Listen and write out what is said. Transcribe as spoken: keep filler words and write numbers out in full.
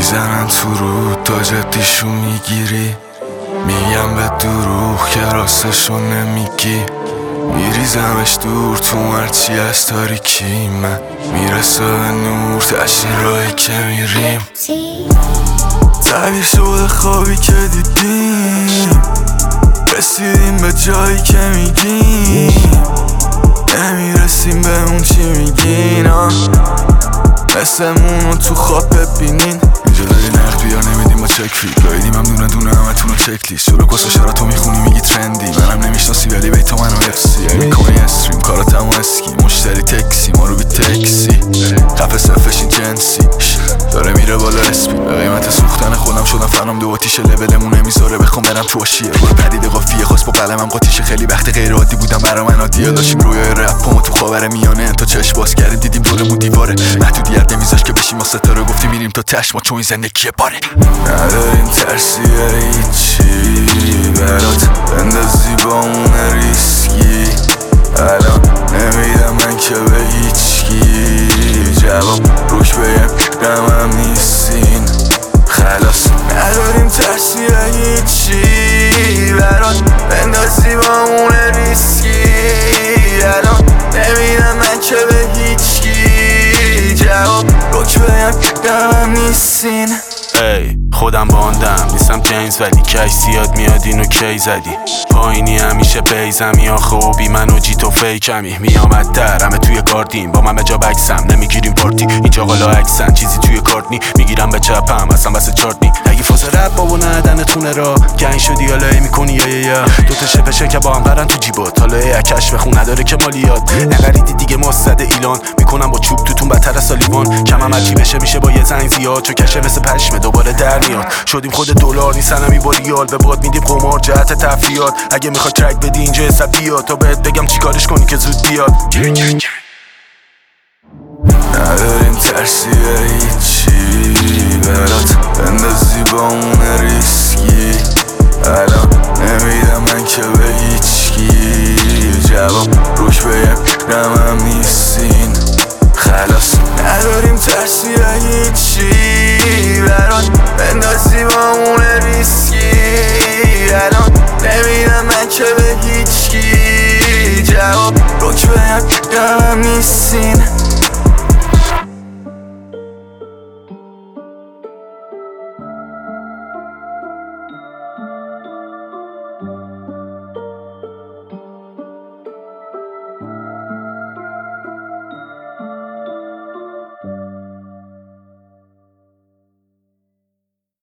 میزنن تو رو تا جدیشو میگیری، میگم به دروغ که راستشو نمیگی، میریزمش دور تو مرچی از تاریکی، من میرسه به نور تشین راهی که میریم، تعبیر شده خوابی که دیدیم، رسیدیم به جایی که میگیم، نمیرسیم به اون چی میگین، مثلمونو تو خواب ببینین. اینجا داری نقد بیار نمیدیم با چکفی، گایدیم هم دونه دونه همتون رو چکلیست، جلو کس و شراتو میخونی میگی ترندی، منم نمیشناسی ولی بیتا منو افسی، میکنی استریم کاراتمو اسکی، مشتری تکسی ما رو بی تکسی، خفه صفشین جنسی داره میره بالا اسپی، به قیمت سوختن خودم شدم فنام دو آتیش لولمون نمیذاره بخوام برم تو آشیه، برو پدید قافیه خواست با قلمم قاطیشه، خیلی وقت غیر عادی بودم برا من عادیه، داشتیم رویای رپامو تو خاور میانه تا چشم باز کردیم دیدیم دورمون دیواره، محدودیت نمیذاش که بشیم ما ستاره، گفتیم میریم تا تش ما چون این زندگیه باره، نداریم ترسیه هیچی برات بندازی با اون ریسکی، الان نمیدم من که به هیچکی جواب روش بگم دمم نیستین خلاص، نداریم ترسیه هیچی برات بندازی با اون ریسکی، الان نمیدم من که به هیچکی جواب روش بگم دمم نیستین. ای خودم باندم نیستم جیمز ولی کش زیاد میاد اینو کی زدی، پایینی همیشه بیزمی آخه و بی من و جی تو فیکمی، میامد در همه توی گاردین با من به جا بکسم، نمیگیریم پارتی اینجا قالا عکسن، چیزی توی کارتنی میگیرم به چپم اصلا بس چارتنی، اگه فاز رب بابا ندنتونه را گنگ شدی حالا ای میکنی یا یا یا دوتا شپشه که با هم قرن تو جیبات، حالا ای کش بخون نداره که مالیات، نقریدی دیگه مستد ایلان میکنم با چوب توتون بدتر از سالیوان، کمم هرچی بشه میشه با یه زنگ زیاد، چو کشه مثل پشمه دوباره در میاد، شدیم خود دلار نیستنمی با ریال، به باد میدیم قمار جهت تفریات، اگه میخوای ترک بدی اینجا حساب بیاد تا بهت بگم چیکارش کنی که زود بیاد. نداریم ترسیه هیچی